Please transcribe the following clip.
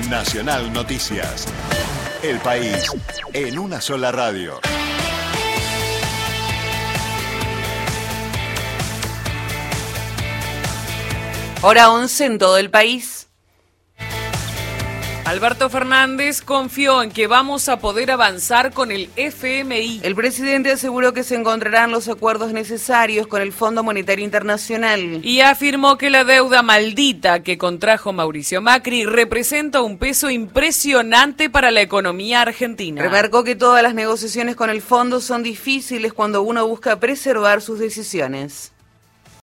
Nacional Noticias. El país en una sola radio. Hora 11 en todo el país. Alberto Fernández confió en que vamos a poder avanzar con el FMI. El presidente aseguró que se encontrarán los acuerdos necesarios con el Fondo Monetario Internacional. Y afirmó que la deuda maldita que contrajo Mauricio Macri representa un peso impresionante para la economía argentina. Remarcó que todas las negociaciones con el fondo son difíciles cuando uno busca preservar sus decisiones.